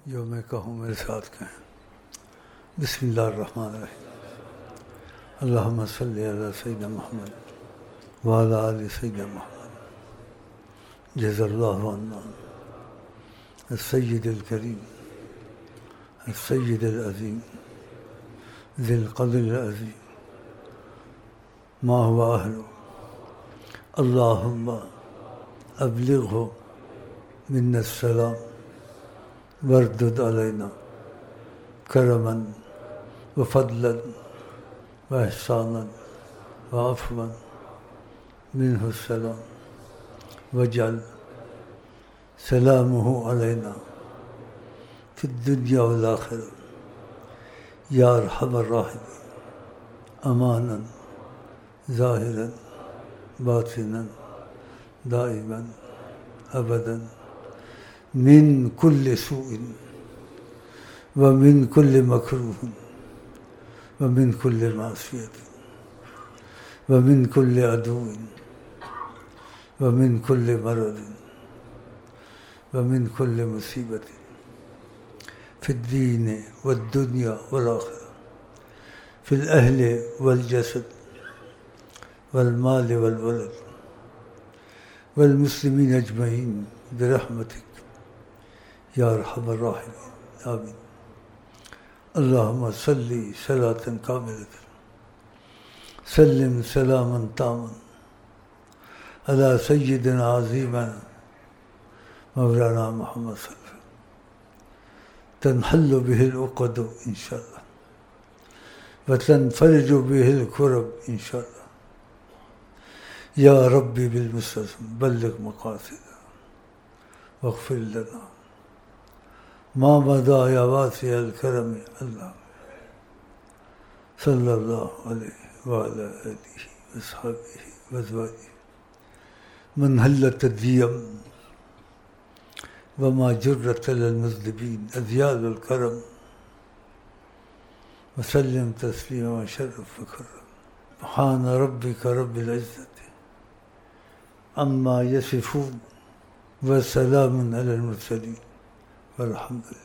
جو میں کہوں میرے ساتھ کہیں. بسم اللہ الرحمن الرحیم. اللہم صلی علی سیدنا محمد وعلی آل سیدنا محمد. جزا اللہ عنا السید الکریم السید العظیم ذی القدر العظیم ما هو اہلہ. اللہم ابلغہ منا السلام واردد علینا کرما وفضلا واحسانا وعفوا منہ السلام واجعل سلامہ علینا فی الدنیا والآخرہ یا ارحم الراحمین امانا ظاہرا باطنا دائما ابدا من کل سوء ومن کل مکروہ ومن کل معصیت ومن کل عدو ومن کل مرض ومن کل مصیبت فی الدین والدنیا والآخرہ فی الاہل والجسد والمال والولد والمسلمین اجمعین برحمتک یا ارحم الراحمین آمین. اللہم صلی صلاۃ کاملۃ سلم سلاما تاما علی سیدنا عظیما مولانا محمد صلی اللہ علیہ وسلم تنحل به العقد ان شاء اللہ وتنفرج به الكرب ان شاء اللہ. یا ربی بالمصطفى بلغ مقاصدنا واغفر لنا ما مضى یا واسع الکرم. اللہ صلی اللہ علیہ وعلی آلہ وصحبہ وازواجہ من حلت الدیم وما جرت للمذنبین اذیال الکرم وسلم تسلیما وشرف وکرم. سبحان ربک رب العزت عما یصفون وسلام علی المرسلین والحمد للہ.